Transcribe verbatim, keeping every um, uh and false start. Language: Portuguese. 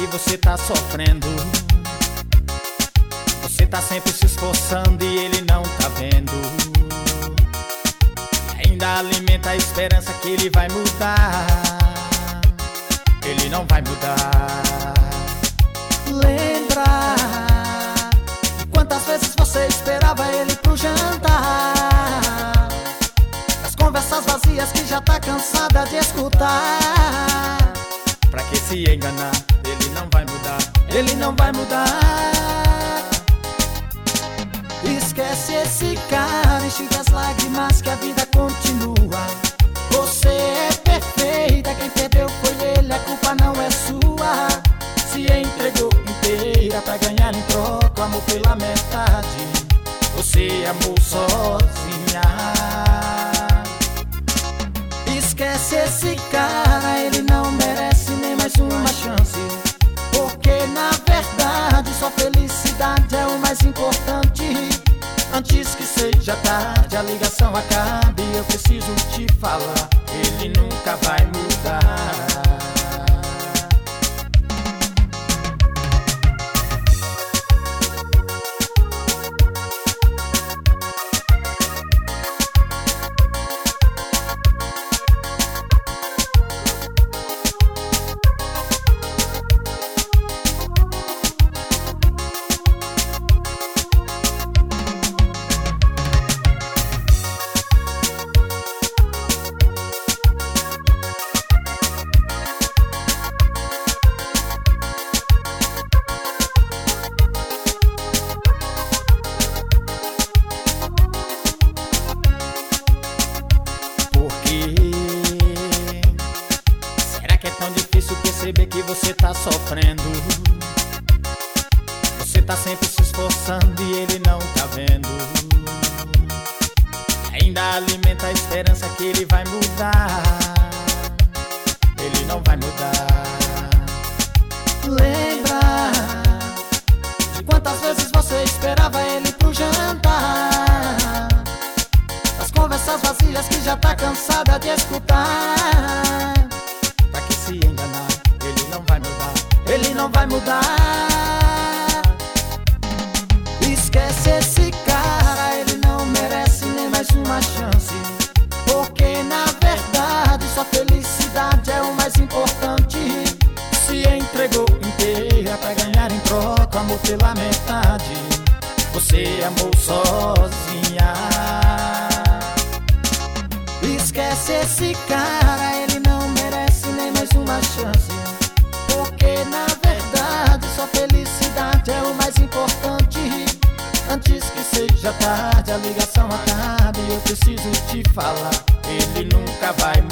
que você tá sofrendo. Você tá sempre se esforçando e ele não tá vendo. E ainda alimenta a esperança que ele vai mudar. Ele não vai mudar. Lembra de quantas vezes você esperava ele pro jantar, das conversas vazias que já tá cansada de escutar. Pra que se enganar? Ele não vai mudar. Ele não vai mudar. Esquece esse cara, enxuga as lágrimas que a vida continua. Você é perfeita, quem perdeu foi ele, a culpa não é sua. Se entregou inteira pra ganhar em troca o amor pela metade. Você amou sozinha. Esquece esse cara, ele não merece nem mais uma chance, porque na verdade sua felicidade é o mais importante. Antes que seja tarde, a ligação acabe, eu preciso te falar, ele nunca vai mudar. Perceber que você tá sofrendo. Você tá sempre se esforçando e ele não tá vendo. E ainda alimenta a esperança que ele vai mudar. Ele não vai mudar. Lembra de quantas vezes você esperava ele pro jantar, das conversas vazias que já tá cansada de escutar. Pra que se enganar? Ele não vai mudar. Ele não vai mudar. Esquece esse cara, ele não merece nem mais uma chance, porque na verdade sua felicidade é o mais importante. Se entregou inteira pra ganhar em troca amor pela metade. Você amou sozinha. Esquece esse cara, ele não merece nem mais uma chance, porque na verdade sua felicidade é o mais importante. Antes que seja tarde, a ligação acabe, eu preciso te falar, ele nunca vai